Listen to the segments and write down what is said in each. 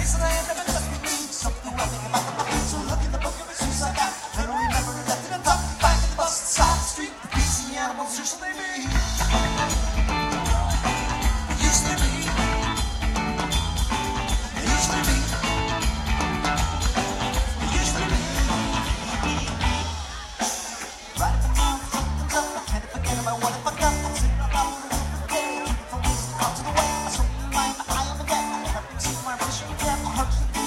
I am again. See my vision, yeah, my heart's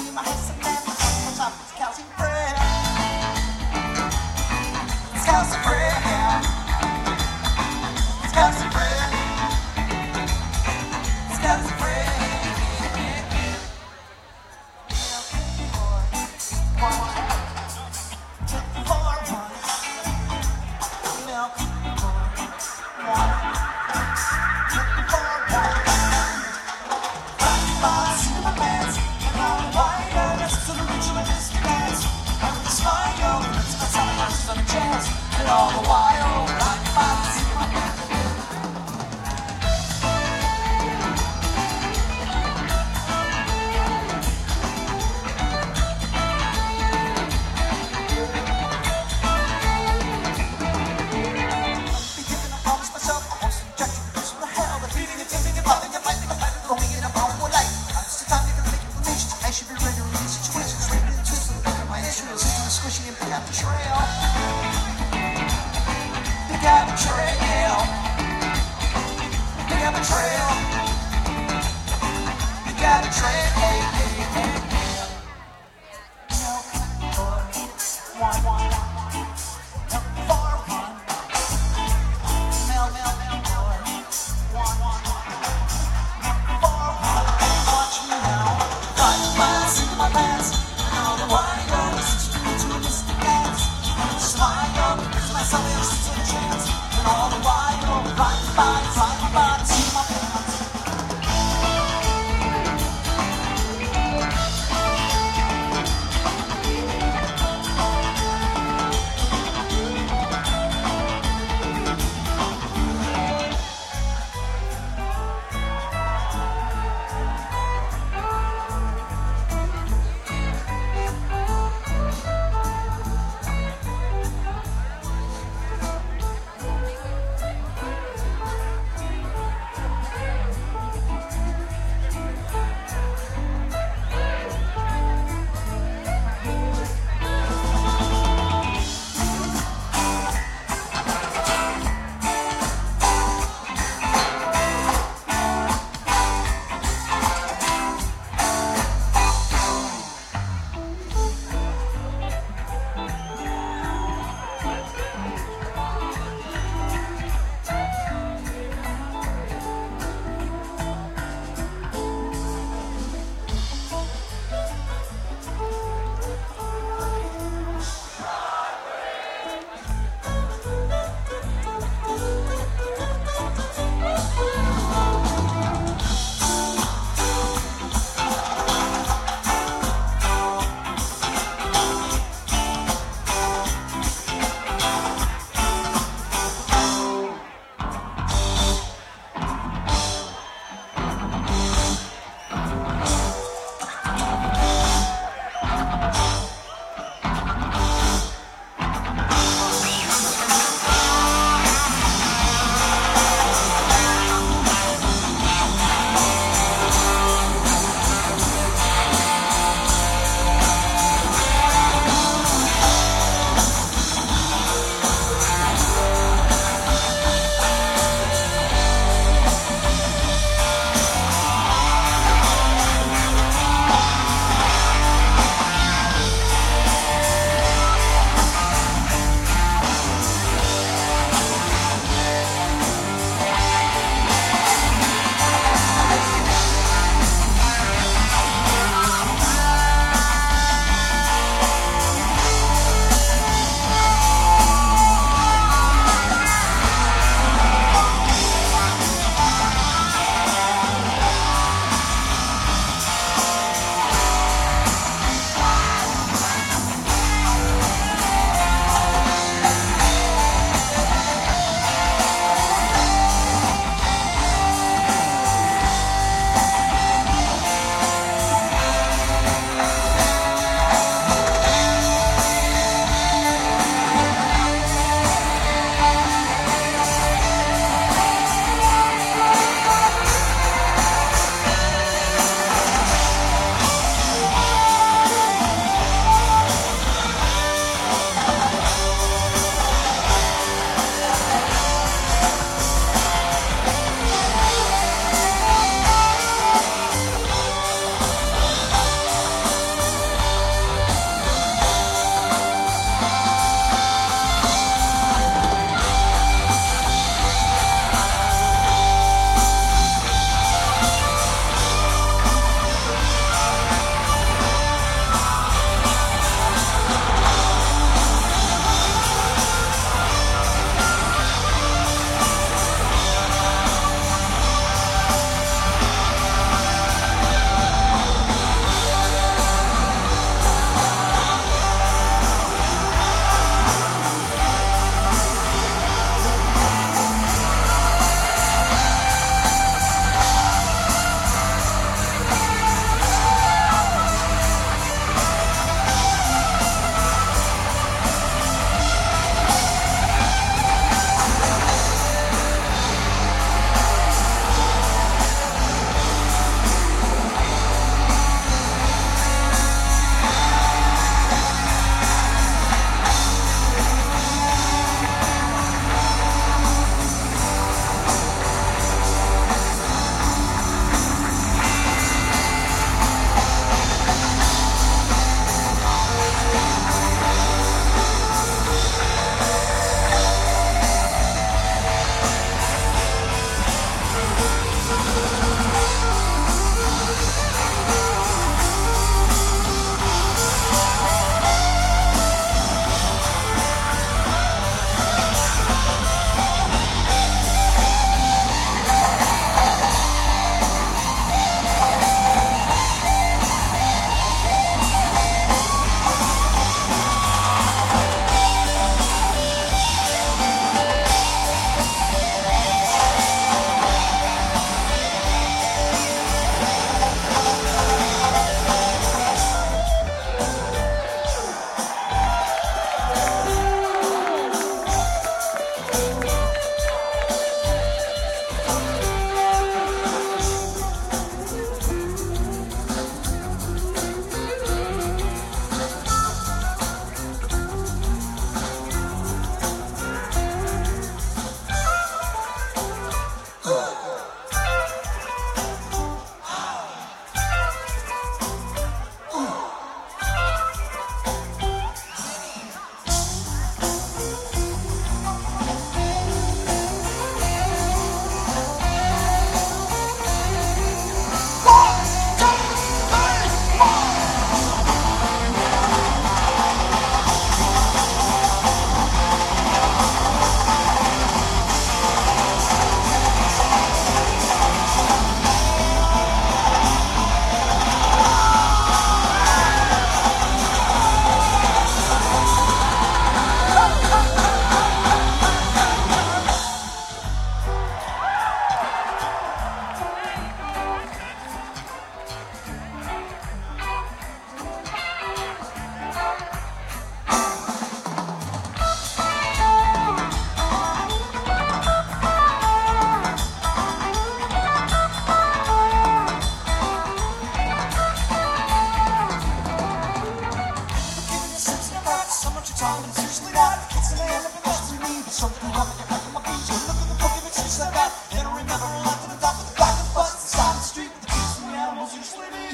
It's usually not. It's an element of to me. Something wrong with my feet. Look at the book of tricks I got. Then I remember I left to the top of the back of the bus. The side of the street with the kids and the animals usually be.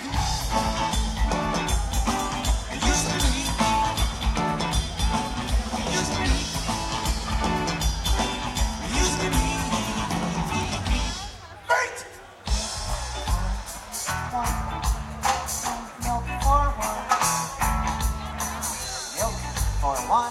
It used to be. It used to be. It used to be. Mate! Milk for one. Milk for one.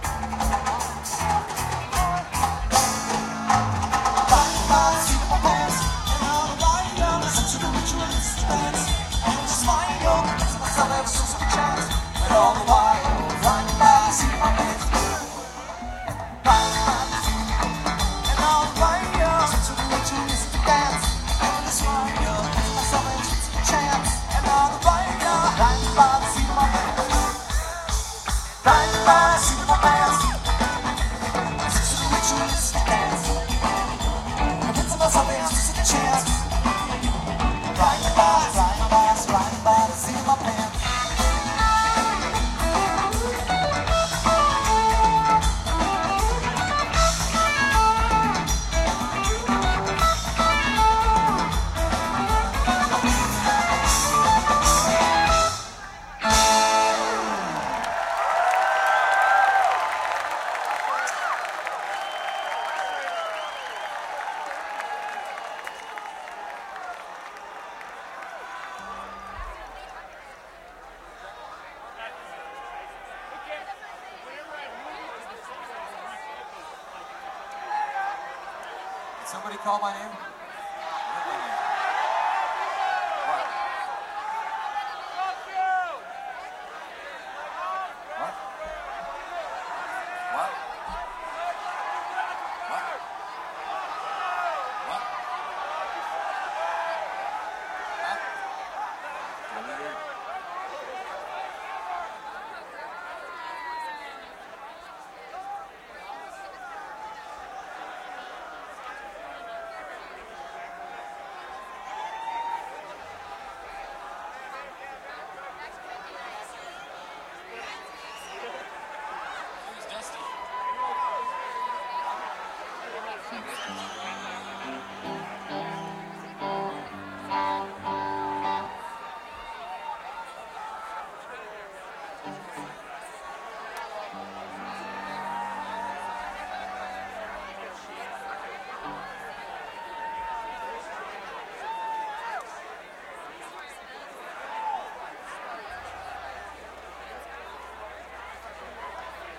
All the while, run by, see my pants. Run by, and all the while, since we were too easy to dance. And this one, myself and she's a chance. And all the while, run by, see my pants. Run by, see my pants. Since we were too easy to dance. And it's myself and she's a chance. Run by, see my pants. Somebody call my name?